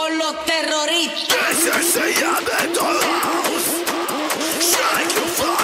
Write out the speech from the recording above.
con los terroristas. Ese se llama todos. Strike your fire.